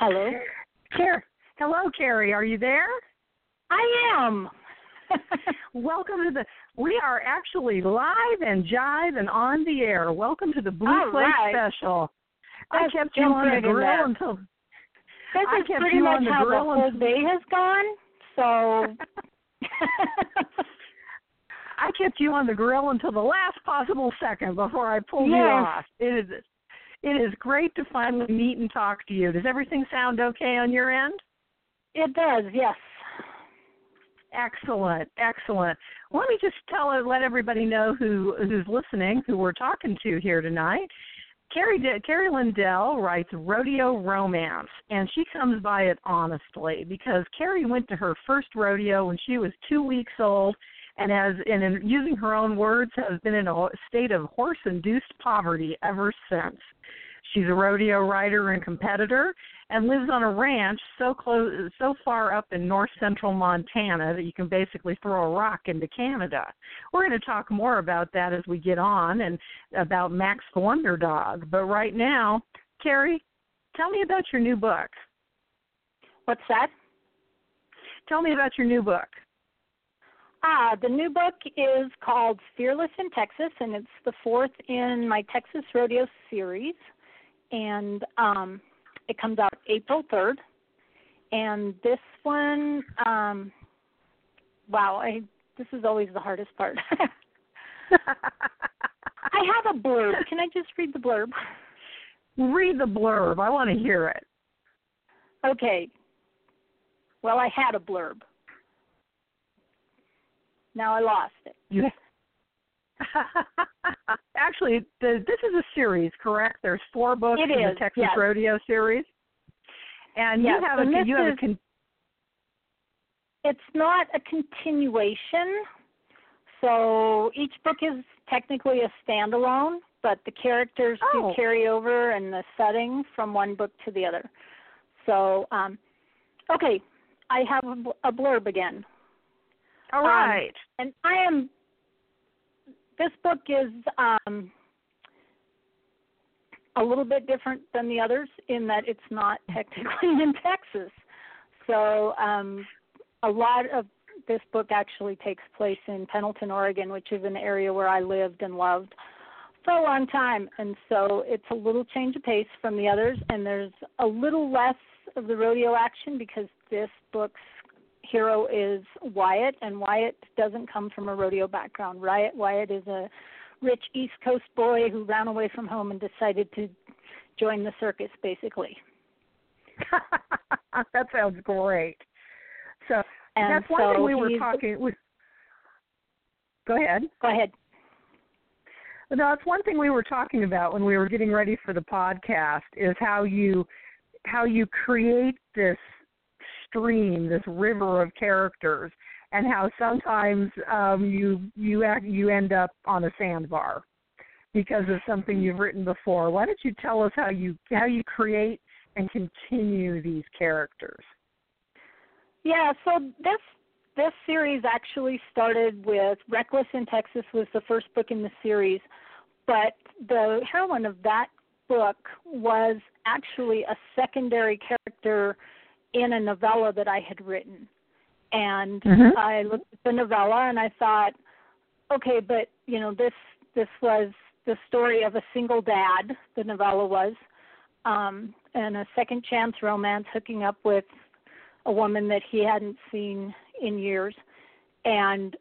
Hello? Hello, Carrie. Are you there? I am. Welcome to we are actually live and jive and on the air. Welcome to the Blue Flake Special. I kept you on the grill until... This is pretty much how the whole day has gone, so... I kept you on the grill until the last possible second before I pulled you off. It is great to finally meet and talk to you. Does everything sound okay on your end? It does, yes. Excellent. Let me just let everybody know who's listening, who we're talking to here tonight. Carrie Lindell writes rodeo romance, and she comes by it honestly because Carrie went to her first rodeo when she was 2 weeks old, and in using her own words, has been in a state of horse-induced poverty ever since. She's a rodeo rider and competitor and lives on a ranch so far up in north central Montana that you can basically throw a rock into Canada. We're going to talk more about that as we get on and about Max the Wonder Dog. But right now, Carrie, tell me about your new book. What's that? Tell me about your new book. The new book is called Fearless in Texas, and it's the fourth in my Texas Rodeo series. And it comes out April 3rd. And this one, this is always the hardest part. I have a blurb. Can I just read the blurb? Read the blurb. I want to hear it. Okay. Well, I had a blurb. Now I lost it. Actually, this is a series, correct? There's 4 books in the Texas Rodeo series, and you have It's not a continuation, so each book is technically a standalone, but the characters do carry over and the setting from one book to the other. So, okay, I have a blurb again. All right. And this book is a little bit different than the others in that it's not technically in Texas. So a lot of this book actually takes place in Pendleton, Oregon, which is an area where I lived and loved for a long time. And so it's a little change of pace from the others, and there's a little less of the rodeo action because this book's hero is Wyatt, and Wyatt doesn't come from a rodeo background. Wyatt is a rich East Coast boy who ran away from home and decided to join the circus, basically. That sounds great. So that's one thing we were talking with. Go ahead. No, that's one thing we were talking about when we were getting ready for the podcast is how you create this stream, this river of characters, and how sometimes you end up on a sandbar because of something you've written before. Why don't you tell us how you create and continue these characters? Yeah, so this series actually started with Reckless in Texas was the first book in the series, but the heroine of that book was actually a secondary character in a novella that I had written. And I looked at the novella and I thought, okay, but, this was the story of a single dad, the novella was, and a second chance romance hooking up with a woman that he hadn't seen in years. And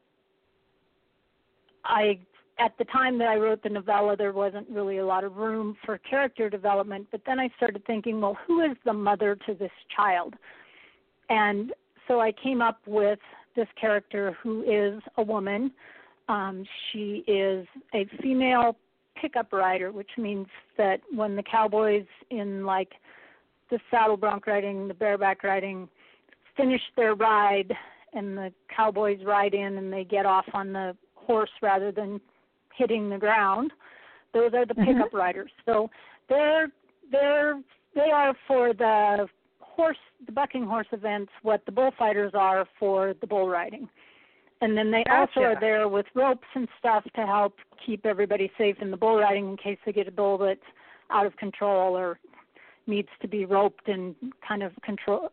at the time that I wrote the novella, there wasn't really a lot of room for character development, but then I started thinking, well, who is the mother to this child? And so I came up with this character who is a woman. She is a female pickup rider, which means that when the cowboys in like the saddle bronc riding, the bareback riding, finish their ride and the cowboys ride in and they get off on the horse rather than hitting the ground, those are the pickup riders. So they are for the bucking horse events what the bullfighters are for the bull riding. And then they also are there with ropes and stuff to help keep everybody safe in the bull riding in case they get a bull that's out of control or needs to be roped and kind of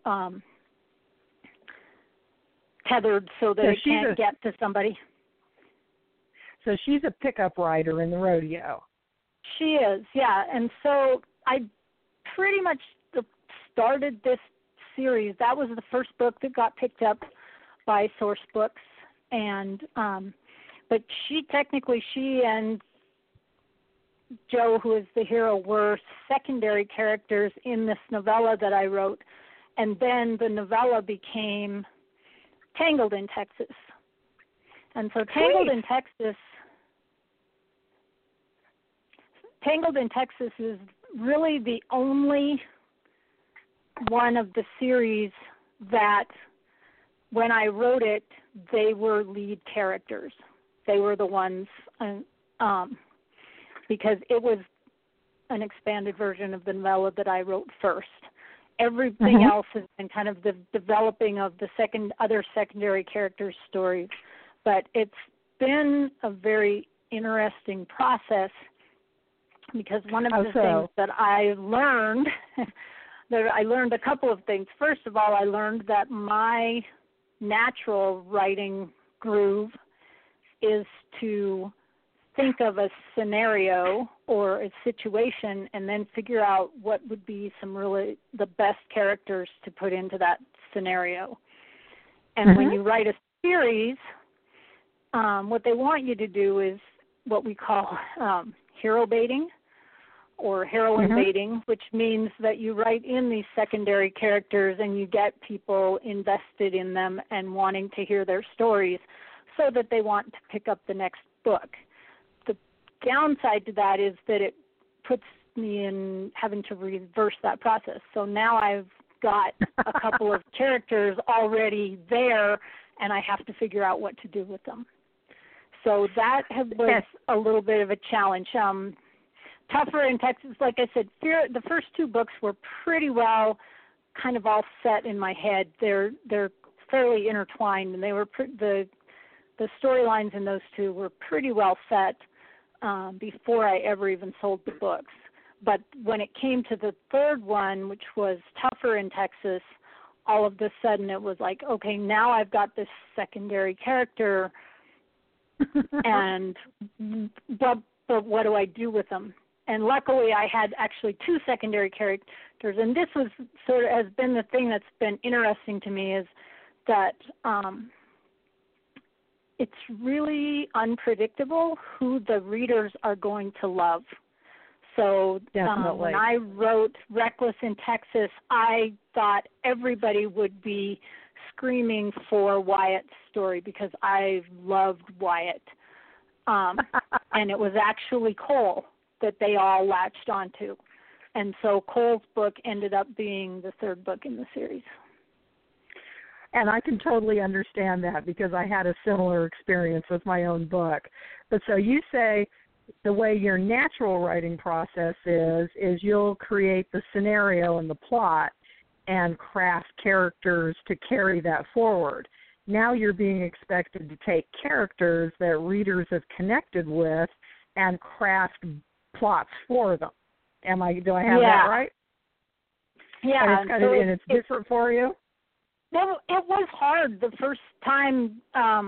tethered so that it can't get to somebody. So she's a pickup rider in the rodeo. She is, yeah. And so I pretty much started this series. That was the first book that got picked up by Source Books. And but she and Joe, who is the hero, were secondary characters in this novella that I wrote. And then the novella became Tangled in Texas. And so Tangled in Texas is really the only one of the series that when I wrote it, they were lead characters. They were the ones, because it was an expanded version of the novella that I wrote first. Everything else has been kind of the developing of the other secondary characters' stories. But it's been a very interesting process because one of the things that I learned, a couple of things. First of all, I learned that my natural writing groove is to think of a scenario or a situation and then figure out what would be the best characters to put into that scenario. And when you write a series, what they want you to do is what we call hero baiting or heroine baiting, which means that you write in these secondary characters and you get people invested in them and wanting to hear their stories so that they want to pick up the next book. The downside to that is that it puts me in having to reverse that process. So now I've got a couple of characters already there and I have to figure out what to do with them. So that was a little bit of a challenge. Tougher in Texas, like I said, the first two books were pretty well kind of all set in my head. They're fairly intertwined, and they were the storylines in those two were pretty well set before I ever even sold the books. But when it came to the third one, which was Tougher in Texas, all of a sudden it was like, okay, now I've got this secondary character, and but what do I do with them? And luckily I had actually two secondary characters, and this was sort of has been the thing that's been interesting to me is that it's really unpredictable who the readers are going to love. So when I wrote Reckless in Texas, I thought everybody would be screaming for Wyatt's story because I loved Wyatt. And it was actually Cole that they all latched onto. And so Cole's book ended up being the third book in the series. And I can totally understand that because I had a similar experience with my own book. But so you say the way your natural writing process is you'll create the scenario and the plot and craft characters to carry that forward. Now you're being expected to take characters that readers have connected with and craft plots for them. Do I have that right? Yeah. And it's different for you? Well, it was hard the first time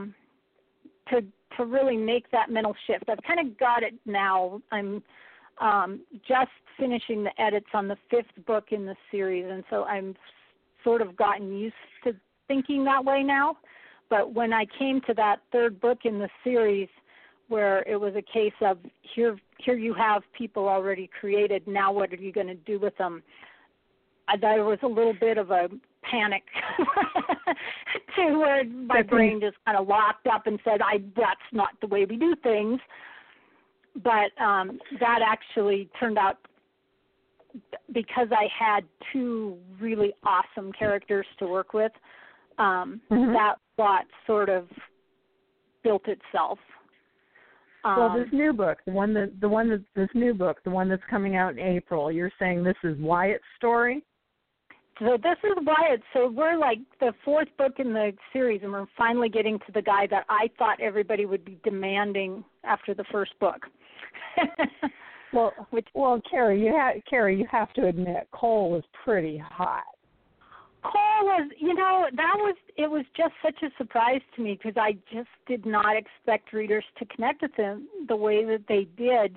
to really make that mental shift. I've kind of got it now. I'm just finishing the edits on the fifth book in the series, and so I'm sort of gotten used to thinking that way now. But when I came to that third book in the series where it was a case of here you have people already created, now what are you going to do with them? There was a little bit of a panic to where my brain just kind of locked up and said, that's not the way we do things. But that actually turned out, because I had two really awesome characters to work with, that plot sort of built itself. Well, this new book, this new book, the one that's coming out in April, you're saying this is Wyatt's story? So this is Wyatt. So we're like the fourth book in the series, and we're finally getting to the guy that I thought everybody would be demanding after the first book. Well, Carrie, you have to admit Cole was pretty hot. Cole was, it was just such a surprise to me because I just did not expect readers to connect with him the way that they did.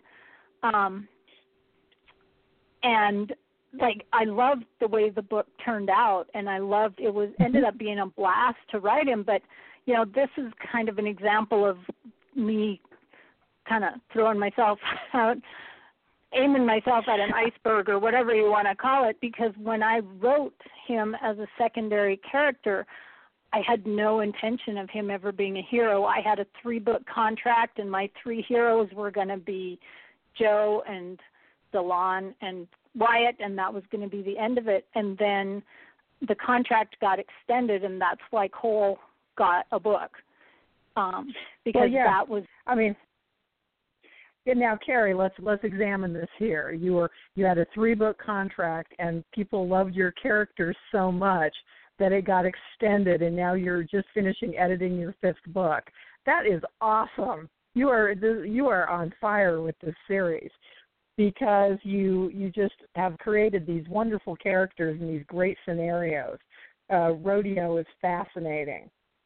And like, I loved the way the book turned out, and I loved ended up being a blast to write him. But, this is kind of an example of me kind of throwing myself out, aiming myself at an iceberg or whatever you want to call it, because when I wrote him as a secondary character, I had no intention of him ever being a hero. I had a 3-book contract, and my 3 heroes were going to be Joe and Delon and Wyatt, and that was going to be the end of it. And then the contract got extended, and that's why Cole got a book. Because that was... I mean... Now, Carrie, let's examine this here. You had a 3-book contract, and people loved your characters so much that it got extended, and now you're just finishing editing your 5th book. That is awesome. You are on fire with this series because you just have created these wonderful characters and these great scenarios. Rodeo is fascinating.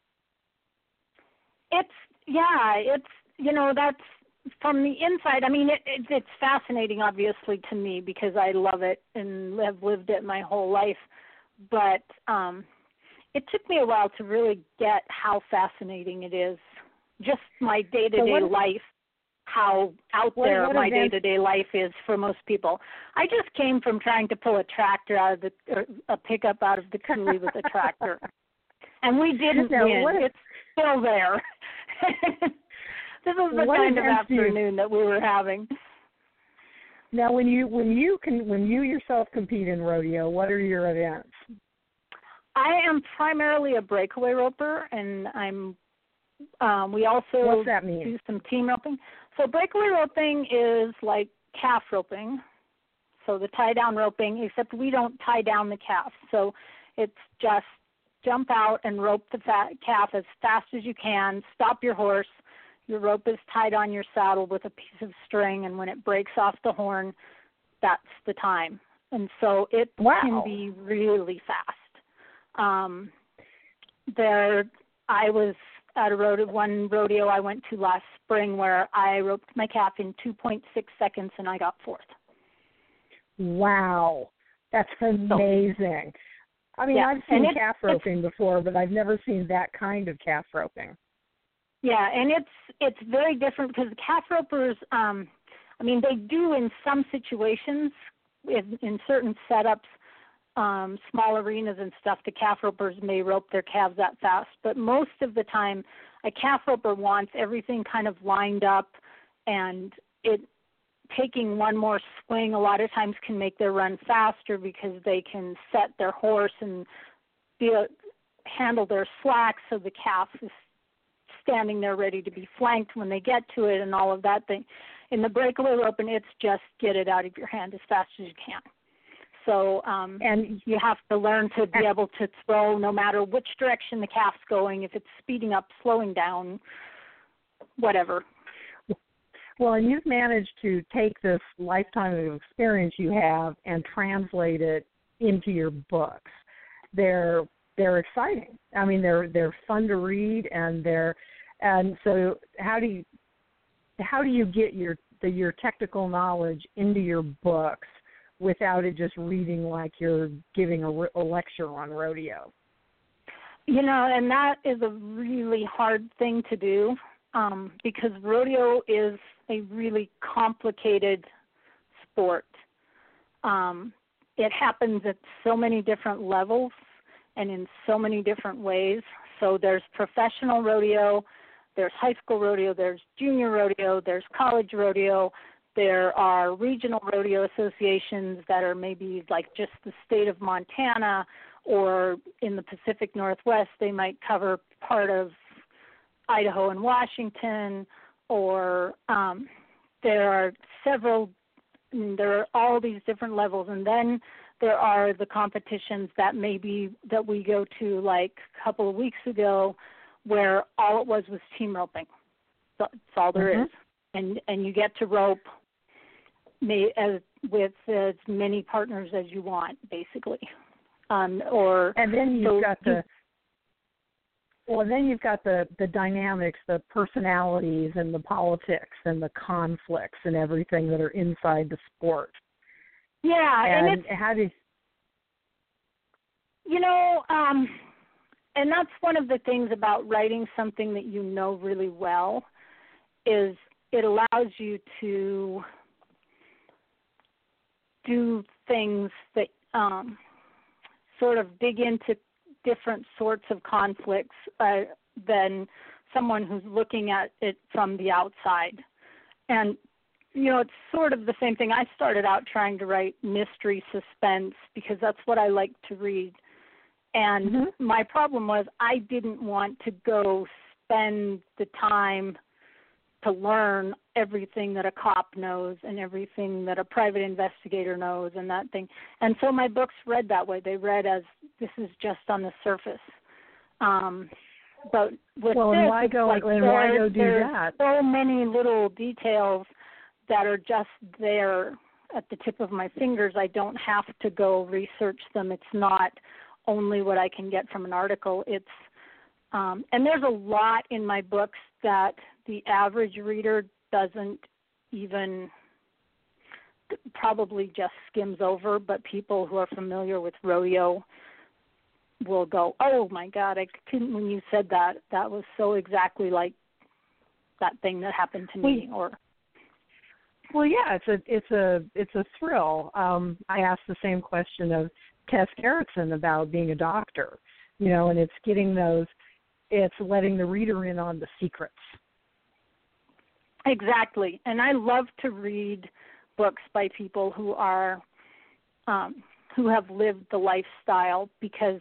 That's from the inside. I mean, it's fascinating, obviously, to me because I love it and have lived it my whole life. But it took me a while to really get how fascinating it is. Just my day-to-day life, how out there my day-to-day life is for most people. I just came from trying to pull a tractor out of a pickup out of the coulee with a tractor. And we didn't win. It's still there. This is the kind of afternoon that we were having. Now, when you yourself compete in rodeo, what are your events? I am primarily a breakaway roper, and we also What's that mean? do some team roping. So breakaway roping is like calf roping, so the tie-down roping, except we don't tie down the calf. So it's just jump out and rope the calf as fast as you can, stop your horse. Your rope is tied on your saddle with a piece of string, and when it breaks off the horn, that's the time. And so it can be really fast. I was at one rodeo I went to last spring where I roped my calf in 2.6 seconds, and I got 4th. Wow. That's amazing. I mean, I've seen calf roping before, but I've never seen that kind of calf roping. Yeah, and it's very different because calf ropers, they do in some situations, in certain setups, small arenas and stuff, the calf ropers may rope their calves that fast. But most of the time, a calf roper wants everything kind of lined up, and taking one more swing a lot of times can make their run faster because they can set their horse and handle their slack so the calf is standing there ready to be flanked when they get to it and all of that thing. In the breakaway roping, it's just get it out of your hand as fast as you can. So and you have to learn to be able to throw no matter which direction the calf's going, if it's speeding up, slowing down, whatever. Well, and you've managed to take this lifetime of experience you have and translate it into your books. They're exciting. I mean, they're fun to read, and so how do you get your technical knowledge into your books without it just reading like you're giving a lecture on rodeo? And that is a really hard thing to do because rodeo is a really complicated sport. It happens at so many different levels and in so many different ways. So there's professional rodeo, there's high school rodeo, there's junior rodeo, there's college rodeo, there are regional rodeo associations that are maybe like just the state of Montana, or in the Pacific Northwest, they might cover part of Idaho and Washington, or there are all these different levels. And then there are the competitions that we go to like a couple of weeks ago where all it was team roping. That's all there is. And you get to rope with as many partners as you want, basically. Or and then you've got the dynamics, the personalities, and the politics, and the conflicts, and everything that are inside the sport. Yeah, and how do and that's one of the things about writing something that you know really well, is it allows you to do things that sort of dig into different sorts of conflicts than someone who's looking at it from the outside. And, it's sort of the same thing. I started out trying to write mystery suspense because that's what I like to read. And my problem was I didn't want to go spend the time to learn everything that a cop knows and everything that a private investigator knows and that thing. And so my books read that way. They read as this is just on the surface. But with and why go do there's that? So many little details that are just there at the tip of my fingers. I don't have to go research them. It's not only what I can get from an article. It's and there's a lot in my books that the average reader doesn't even probably just skims over, but people who are familiar with rodeo will go, oh my God, I couldn't, when you said that, that was so exactly like that thing that happened to me. Well, yeah, it's a thrill. I asked the same question of Tess Gerritsen about being a doctor, and it's letting the reader in on the secrets. Exactly. And I love to read books by people who are who have lived the lifestyle, because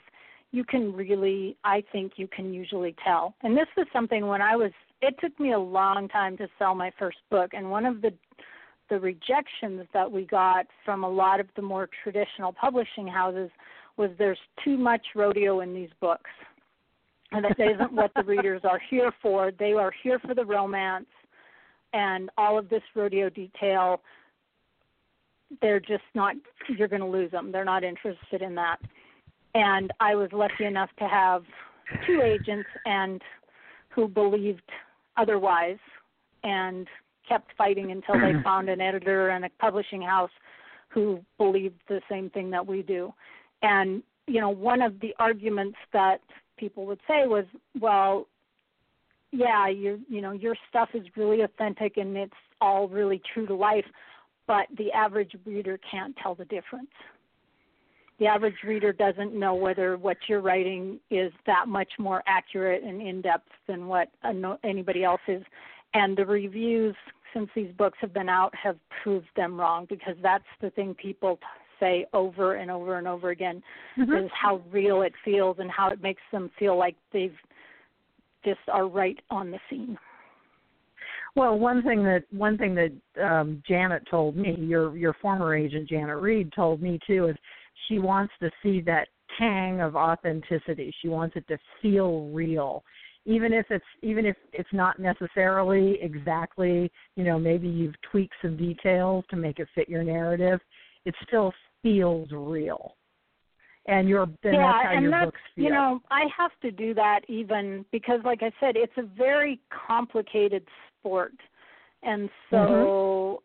I think you can usually tell. And this was something it took me a long time to sell my first book, and one of the rejections that we got from a lot of the more traditional publishing houses was there's too much rodeo in these books. And that isn't what the readers are here for. They are here for the romance and all of this rodeo detail. They're just not, you're going to lose them. They're not interested in that. And I was lucky enough to have 2 agents who believed otherwise and kept fighting until they found an editor and a publishing house who believed the same thing that we do. And, one of the arguments that people would say was, well, yeah, your stuff is really authentic and it's all really true to life, but the average reader can't tell the difference. The average reader doesn't know whether what you're writing is that much more accurate and in-depth than what anybody else is. And the reviews, since these books have been out, have proved them wrong, because that's the thing people say over and over and over again, is how real it feels and how it makes them feel like they've just are right on the scene. Well, one thing that Janet told me, your former agent Janet Reed told me too, is she wants to see that tang of authenticity. She wants it to feel real. Even if it's not necessarily exactly, maybe you've tweaked some details to make it fit your narrative, it still feels real. And that's how your books feel. I have to do that even because, like I said, it's a very complicated sport. And so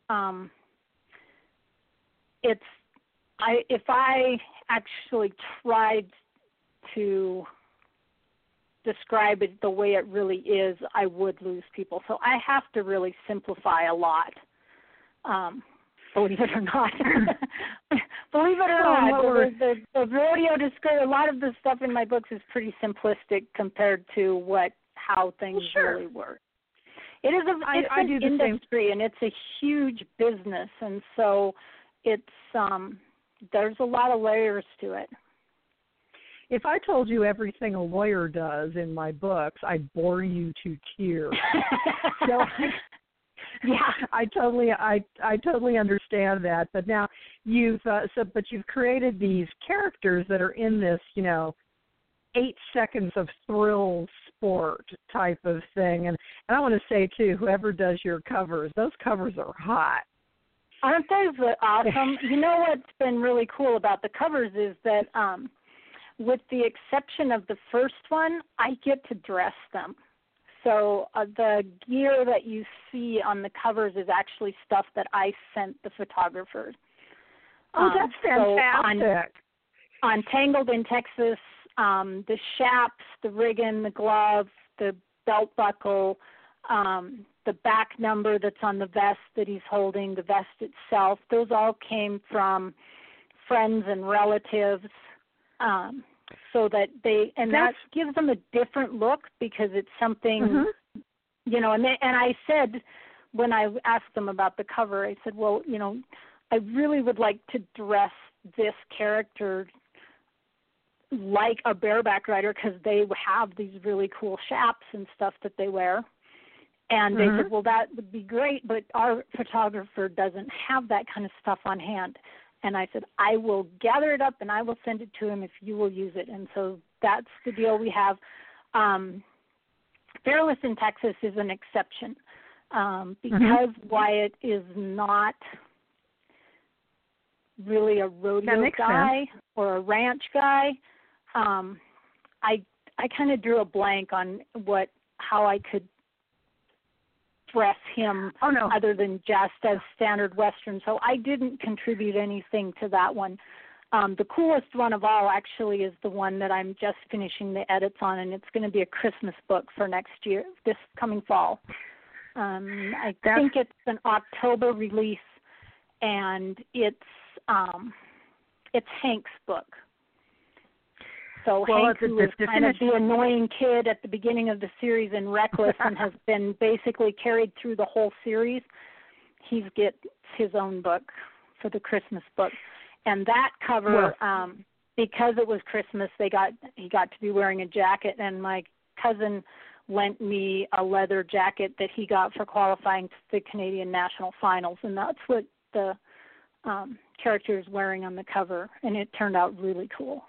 if I actually tried to describe it the way it really is, I would lose people. So I have to really simplify a lot, believe it or not. Believe it or not, the rodeo description, a lot of the stuff in my books is pretty simplistic compared to how things really work. It is an industry, and it's a huge business, and so it's there's a lot of layers to it. If I told you everything a lawyer does in my books, I'd bore you to tears. So I totally understand that. But now you've created these characters that are in this, 8 seconds of thrill sport type of thing. And I want to say too, whoever does your covers, those covers are hot. Aren't those awesome? You know what's been really cool about the covers is that with the exception of the first one, I get to dress them. So the gear that you see on the covers is actually stuff that I sent the photographers. Oh, that's fantastic. So on Tangled in Texas, the chaps, the riggin, the glove, the belt buckle, the back number that's on the vest that he's holding, the vest itself, those all came from friends and relatives, so that that gives them a different look because it's something, you know, and I said, when I asked them about the cover, I said, well, you know, I really would like to dress this character like a bareback rider because they have these really cool chaps and stuff that they wear. And they said, well, that would be great, but our photographer doesn't have that kind of stuff on hand. And I said, I will gather it up and I will send it to him if you will use it. And so that's the deal we have. Fearless in Texas is an exception because Wyatt is not really a rodeo guy or a ranch guy. I kind of drew a blank on how I could dress him other than just as standard Western. So I didn't contribute anything to that one. The coolest one of all actually is the one that I'm just finishing the edits on, and it's going to be a Christmas book for next year, this coming fall. I think it's an October release, and it's Hank's book. So Hank, who is kind of the annoying kid at the beginning of the series and reckless and has been basically carried through the whole series, he gets his own book for the Christmas book. And that cover, because it was Christmas, he got to be wearing a jacket, and my cousin lent me a leather jacket that he got for qualifying to the Canadian National Finals, and that's what the character is wearing on the cover, and it turned out really cool.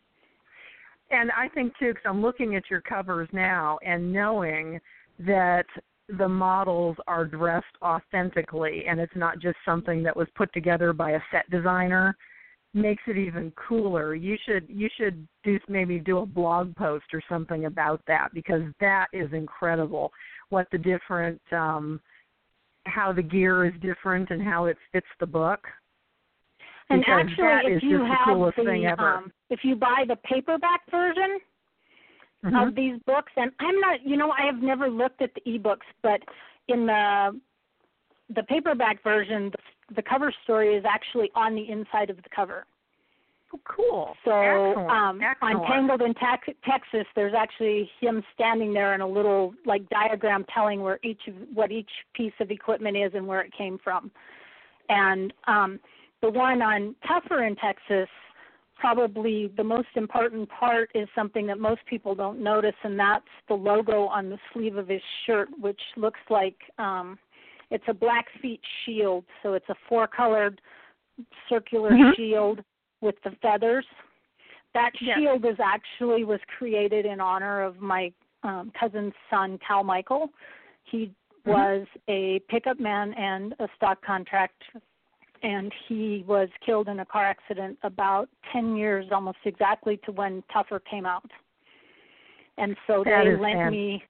And I think, too, because I'm looking at your covers now and knowing that the models are dressed authentically and it's not just something that was put together by a set designer, makes it even cooler. You should do a blog post or something about that, because that is incredible, what the different, how the gear is different and how it fits the book. And actually, if you have if you buy the paperback version of these books, and I'm not, I have never looked at the ebooks, but in the paperback version, the cover story is actually on the inside of the cover. Oh, cool. So Excellent. On Tangled in Texas, there's actually him standing there in a little diagram telling what each piece of equipment is and where it came from. And the one on Tougher in Texas, probably the most important part is something that most people don't notice, and that's the logo on the sleeve of his shirt, which looks like it's a Blackfeet shield. So it's a 4-colored circular shield with the feathers. That shield was created in honor of my cousin's son, Cal Michael. He was a pickup man and a stock contract, and he was killed in a car accident about 10 years, almost exactly to when Tougher came out. And so they lent me.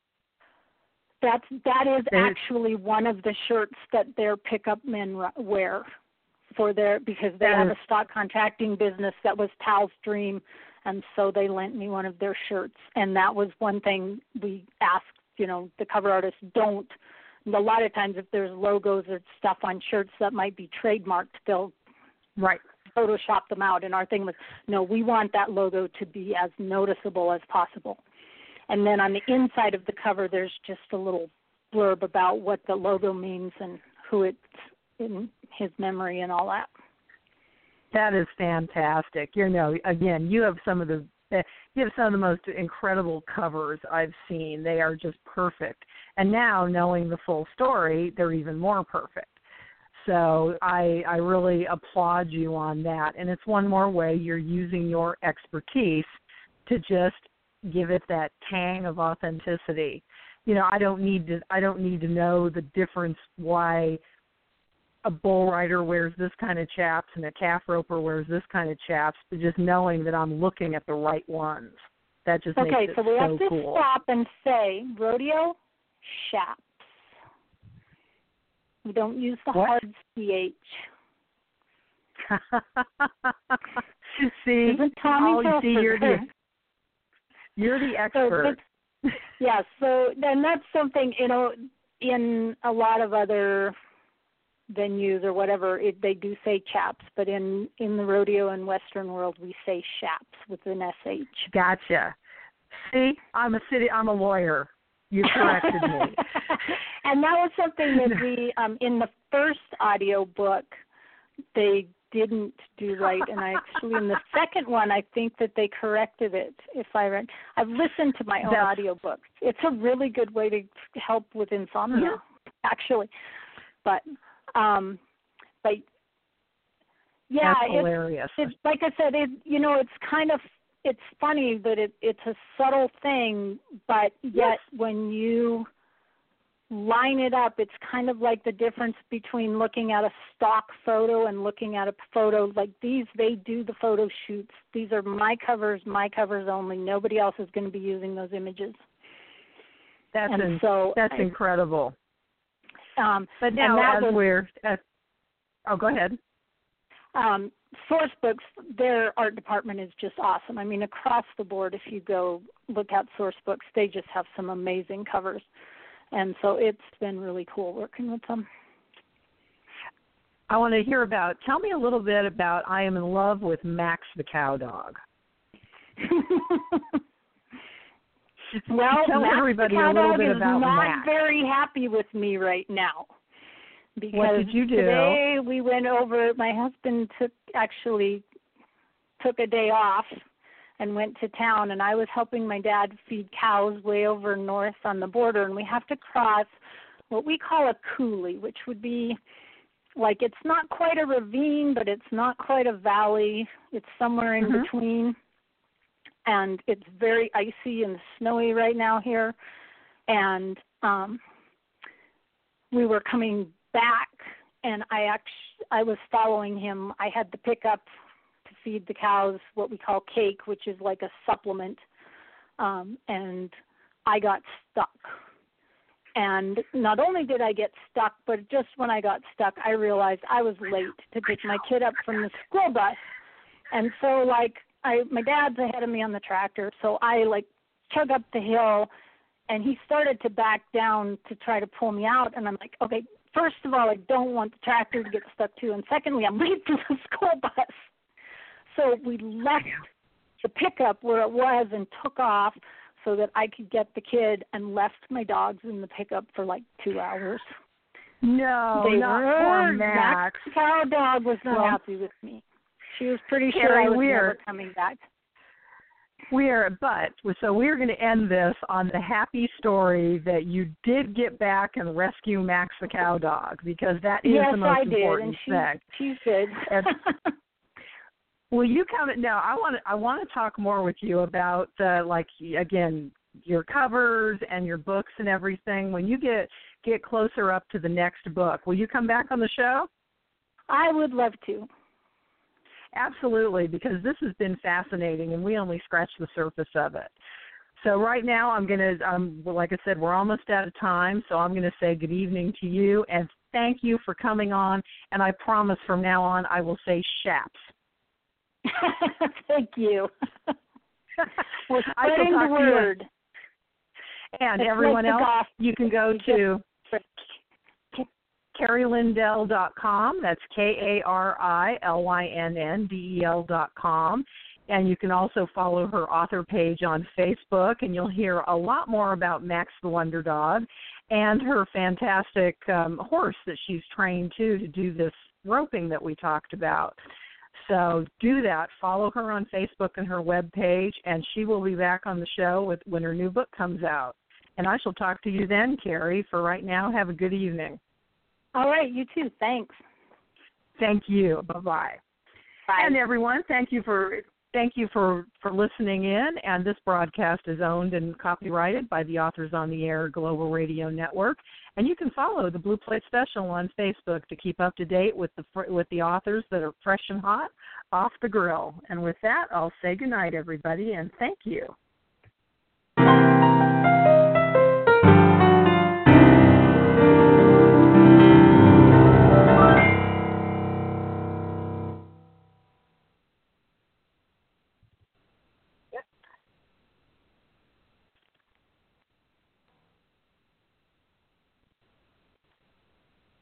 That is actually one of the shirts that their pickup men wear because they have a stock contracting business that was Tal's dream, and so they lent me one of their shirts. And that was one thing we asked, the cover artists don't. A lot of times if there's logos or stuff on shirts that might be trademarked, they'll Photoshop them out. And our thing was, no, we want that logo to be as noticeable as possible. And then on the inside of the cover, there's just a little blurb about what the logo means and who it's in his memory and all that. That is fantastic. Again, you have some of the most incredible covers I've seen. They are just perfect. And now, knowing the full story, they're even more perfect. So I really applaud you on that. And it's one more way you're using your expertise to just give it that tang of authenticity. I don't need to know the difference why a bull rider wears this kind of chaps and a calf roper wears this kind of chaps, but just knowing that I'm looking at the right ones. That just makes it so we have to cool. stop and say rodeo chaps. We don't use the hard CH. See, Isn't Tommy you're the expert. Yes, so then that's something, in a lot of other venues or whatever, they do say chaps, but in the rodeo and Western world, we say chaps with an SH. Gotcha. See, I'm a lawyer. You corrected me. And that was something that we, in the first audio book, they didn't do right, and I actually in the second one I think that they corrected it. I've listened to my own audiobooks. It's a really good way to help with insomnia, actually. But yeah, that's hilarious. It's like I said, it's funny that it's a subtle thing, but yet when you line it up, it's kind of like the difference between looking at a stock photo and looking at a photo like these. They do the photo shoots. These are my covers only. Nobody else is going to be using those images. That's incredible. But now go ahead. Source Books, their art department is just awesome. I mean, across the board, if you go look at Source Books, they just have some amazing covers. And so it's been really cool working with them. I want to tell me a little bit about I Am in Love with Max the Cow Dog. Well, tell Max everybody the Cow a little Dog bit is about not Max. very happy with me right now. Because what did you do? Today we went over, my husband took a day off and went to town, and I was helping my dad feed cows way over north on the border, and we have to cross what we call a coulee, which would be like, it's not quite a ravine, but it's not quite a valley. It's somewhere in between, and it's very icy and snowy right now here, and we were coming back, and I was following him. I had to pick up to feed the cows what we call cake, which is like a supplement, and I got stuck. And not only did I get stuck, but just when I got stuck, I realized I was late to pick my kid up from the school bus. And so, my dad's ahead of me on the tractor, so I, chug up the hill, and he started to back down to try to pull me out, and I'm like, okay, first of all, I don't want the tractor to get stuck too, and secondly, I'm late for the school bus. So we left the pickup where it was and took off so that I could get the kid, and left my dogs in the pickup for 2 hours. No, not poor Max. The cow dog was not happy with me. She was pretty sure I was never coming back. We're going to end this on the happy story that you did get back and rescue Max the cow dog, because that is the most important thing. Yes, I did, and she's good. Will you come now? I want to talk more with you about again, your covers and your books and everything. When you get closer up to the next book, will you come back on the show? I would love to. Absolutely, because this has been fascinating, and we only scratched the surface of it. So right now, I'm going to, like I said, we're almost out of time, so I'm going to say good evening to you, and thank you for coming on, and I promise from now on I will say shaps. Thank you. We're I spreading the word. And it's everyone else, you can go to KarieLindell.com. That's KarieLynndel.com. And you can also follow her author page on Facebook, and you'll hear a lot more about Max the Wonder Dog and her fantastic horse that she's trained to do this roping that we talked about. So do that. Follow her on Facebook and her webpage, and she will be back on the show when her new book comes out. And I shall talk to you then, Karie. For right now, have a good evening. All right, you too. Thanks. Thank you. Bye-bye. Bye. And everyone, thank you for Thank you for listening in, and this broadcast is owned and copyrighted by the Authors on the Air Global Radio Network, and you can follow the Blue Plate Special on Facebook to keep up to date with the authors that are fresh and hot off the grill. And with that, I'll say goodnight, everybody, and thank you.